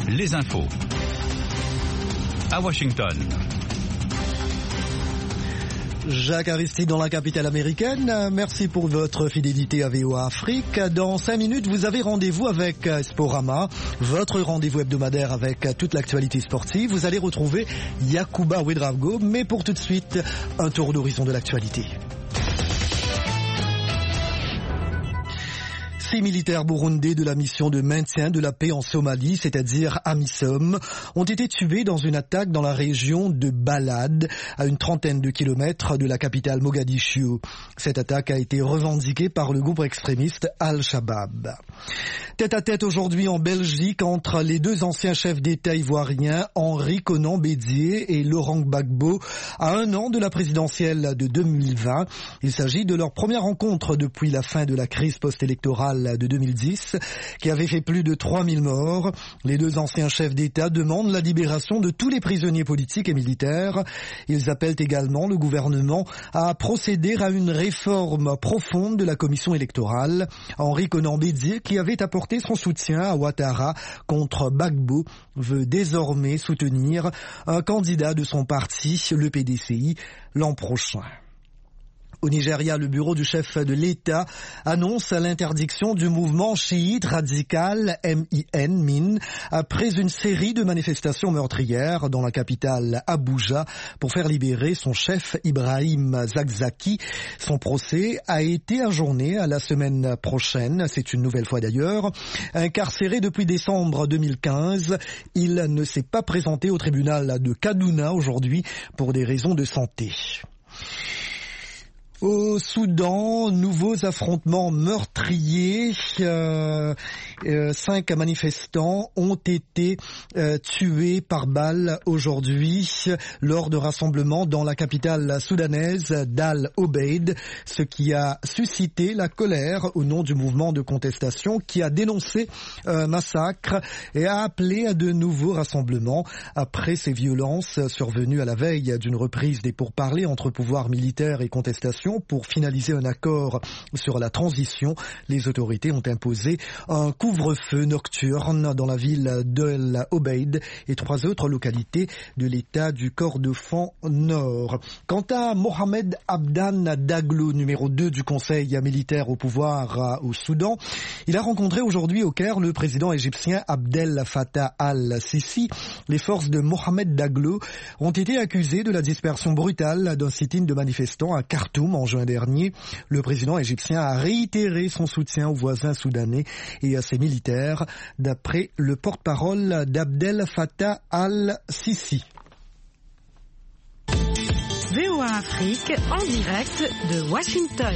les infos. À Washington. Jacques Aristide dans la capitale américaine. Merci pour votre fidélité à VOA Afrique. Dans 5 minutes, vous avez rendez-vous avec Sporama, votre rendez-vous hebdomadaire avec toute l'actualité sportive. Vous allez retrouver Yacouba Ouedraogo, mais pour tout de suite, un tour d'horizon de l'actualité. 6 militaires burundais de la mission de maintien de la paix en Somalie, c'est-à-dire AMISOM, ont été tués dans une attaque dans la région de Balad, à une trentaine de kilomètres de la capitale Mogadiscio. Cette attaque a été revendiquée par le groupe extrémiste Al-Shabaab. Tête à tête aujourd'hui en Belgique entre les deux anciens chefs d'État ivoiriens, Henri Konan Bédié et Laurent Gbagbo, à 1 an de la présidentielle de 2020. Il s'agit de leur première rencontre depuis la fin de la crise post-électorale de 2010, qui avait fait plus de 3000 morts. Les deux anciens chefs d'État demandent la libération de tous les prisonniers politiques et militaires. Ils appellent également le gouvernement à procéder à une réforme profonde de la commission électorale. Henri Konan Bédié, qui avait apporté son soutien à Ouattara contre Gbagbo, veut désormais soutenir un candidat de son parti, le PDCI, l'an prochain. Au Nigeria, le bureau du chef de l'État annonce l'interdiction du mouvement chiite radical MIN après une série de manifestations meurtrières dans la capitale Abuja pour faire libérer son chef Ibrahim Zakzaki. Son procès a été ajourné à la semaine prochaine. C'est une nouvelle fois d'ailleurs. Incarcéré depuis décembre 2015, il ne s'est pas présenté au tribunal de Kaduna aujourd'hui pour des raisons de santé. Au Soudan, nouveaux affrontements meurtriers. 5 manifestants ont été tués par balle aujourd'hui lors de rassemblements dans la capitale soudanaise d'Al Obeid, ce qui a suscité la colère au nom du mouvement de contestation qui a dénoncé un massacre et a appelé à de nouveaux rassemblements après ces violences survenues à la veille d'une reprise des pourparlers entre pouvoir militaire et contestation. Pour finaliser un accord sur la transition, les autorités ont imposé un couvre-feu nocturne dans la ville d'El Obeid et 3 autres localités de l'état du Kordofan Nord. Quant à Mohamed Abdan Daglo, numéro 2 du Conseil militaire au pouvoir au Soudan, il a rencontré aujourd'hui au Caire le président égyptien Abdel Fattah al-Sisi. Les forces de Mohamed Daglo ont été accusées de la dispersion brutale d'un sit-in de manifestants à Khartoum en juin dernier. Le président égyptien a réitéré son soutien aux voisins soudanais et à ses militaires, d'après le porte-parole d'Abdel Fattah al-Sisi. VOA Afrique en direct de Washington.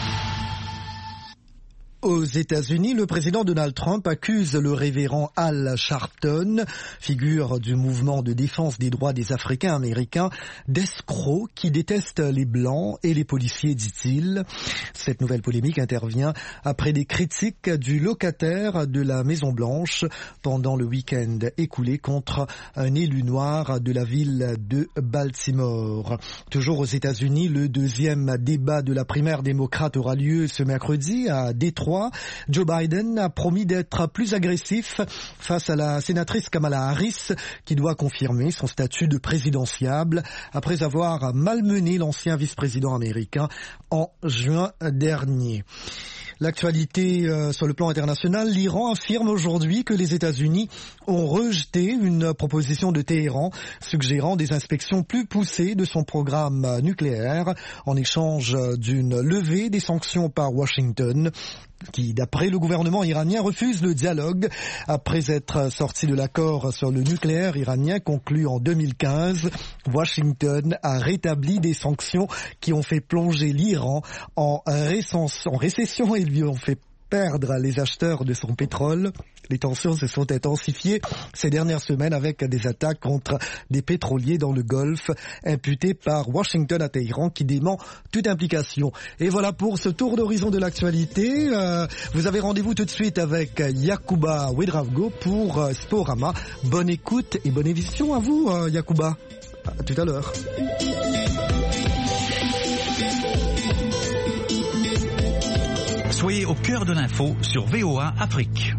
Aux États-Unis, le président Donald Trump accuse le révérend Al Sharpton, figure du mouvement de défense des droits des Africains américains, d'escroc qui déteste les Blancs et les policiers, dit-il. Cette nouvelle polémique intervient après des critiques du locataire de la Maison-Blanche pendant le week-end écoulé contre un élu noir de la ville de Baltimore. Toujours aux États-Unis, le deuxième débat de la primaire démocrate aura lieu ce mercredi à Détroit. Joe Biden a promis d'être plus agressif face à la sénatrice Kamala Harris, qui doit confirmer son statut de présidentiable après avoir malmené l'ancien vice-président américain en juin dernier. L'actualité sur le plan international, l'Iran affirme aujourd'hui que les États-Unis ont rejeté une proposition de Téhéran suggérant des inspections plus poussées de son programme nucléaire en échange d'une levée des sanctions par Washington, qui, d'après le gouvernement iranien, refuse le dialogue après être sorti de l'accord sur le nucléaire iranien conclu en 2015. Washington a rétabli des sanctions qui ont fait plonger l'Iran en récession et lui ont fait perdre les acheteurs de son pétrole. Les tensions se sont intensifiées ces dernières semaines avec des attaques contre des pétroliers dans le Golfe imputées par Washington à Téhéran qui dément toute implication. Et voilà pour ce tour d'horizon de l'actualité. Vous avez rendez-vous tout de suite avec Yacouba Ouedraogo pour Sporama. Bonne écoute et bonne émission à vous, Yacouba. À tout à l'heure. Soyez au cœur de l'info sur VOA Afrique.